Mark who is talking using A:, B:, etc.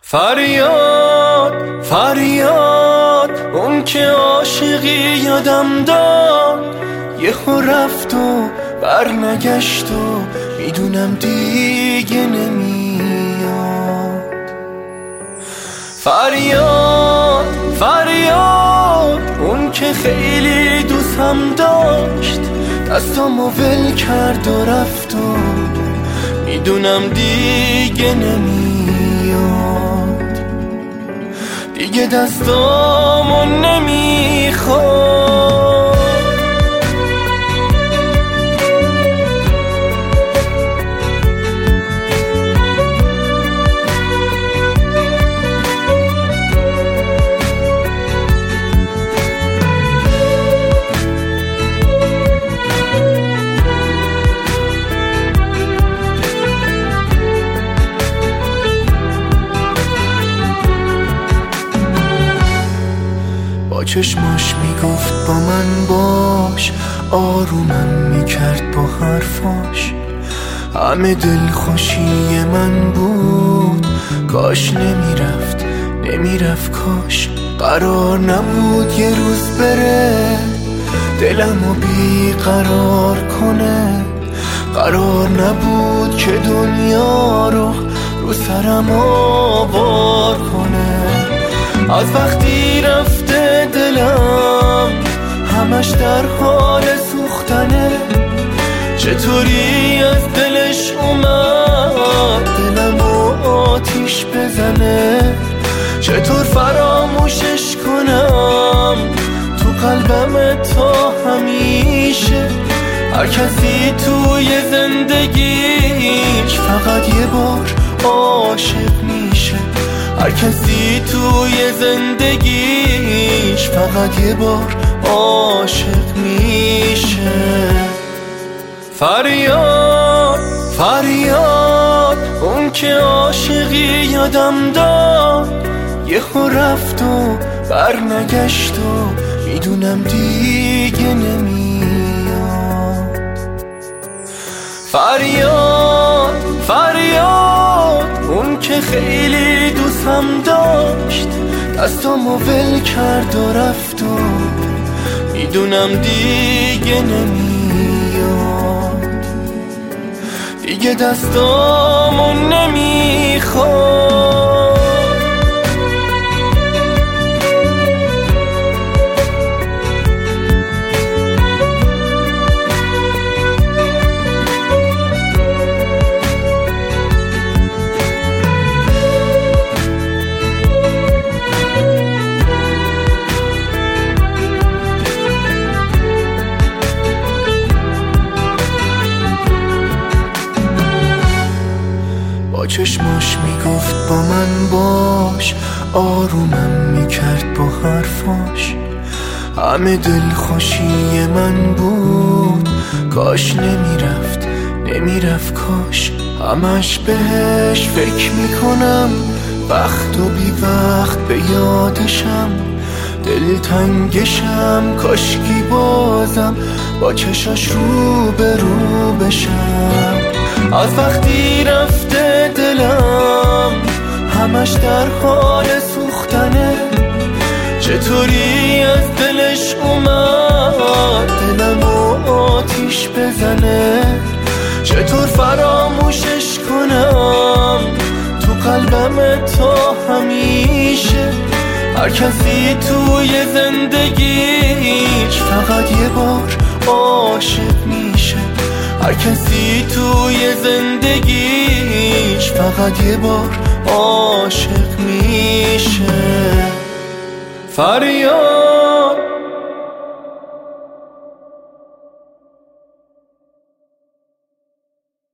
A: فریاد فریاد اون که عاشقی یادم داد، یهو رفت و برنگشت و میدونم دیگه نمیاد. فریاد فریاد اون که خیلی دوستم داشت، دستامو ول کرد و رفت و میدونم دیگه نمیاد، دیگه دستامو نمیخواد. با چشماش میگفت با من باش، آرومم میکرد با حرفاش، همه دل خوشی من بود. کاش نمیرفت کاش قرار نبود یه روز بره دلمو بیقرار کنه، قرار نبود که دنیا رو سرم آوار کنه. از وقتی رفته دلم همش در حال سوختنه، چطوری از دلش اومد دلمو آتیش بزنه، چطور فراموشش کنم تو قلبم تا همیشه. هر کسی توی زندگیش فقط یه بار عاشق میشه، هر کسی توی زندگیش فقط یه بار عاشق میشه. فریاد فریاد اون که عاشقی یادم داد، یهو رفت و برنگشت و میدونم دیگه نمیاد. فریاد فریاد اون که خیلی دوستم داشت، دستامو ول کرد و رفت و میدونم دیگه نمیاد، دیگه دستامو نمیخواد. با چشماش میگفت با من باش، آرومم میکرد با حرفاش، همه دل خوشی من بود. کاش نمیرفت کاش همش بهش فکر میکنم، وقت و بی وقت به یادشم، دلتنگشم کاشکی بازم با چشاش رو به رو بشم. از وقتی رفته دلم همش در حال سوختنه، چطوری از دلش اومد دلمو آتیش بزنه، چطور فراموشش کنم تو قلبم تا همیشه. هر کسی توی زندگیش فقط یه بار عاشق میشه، هر کسی توی زندگیش فقط یه بار عاشق میشه. فریاد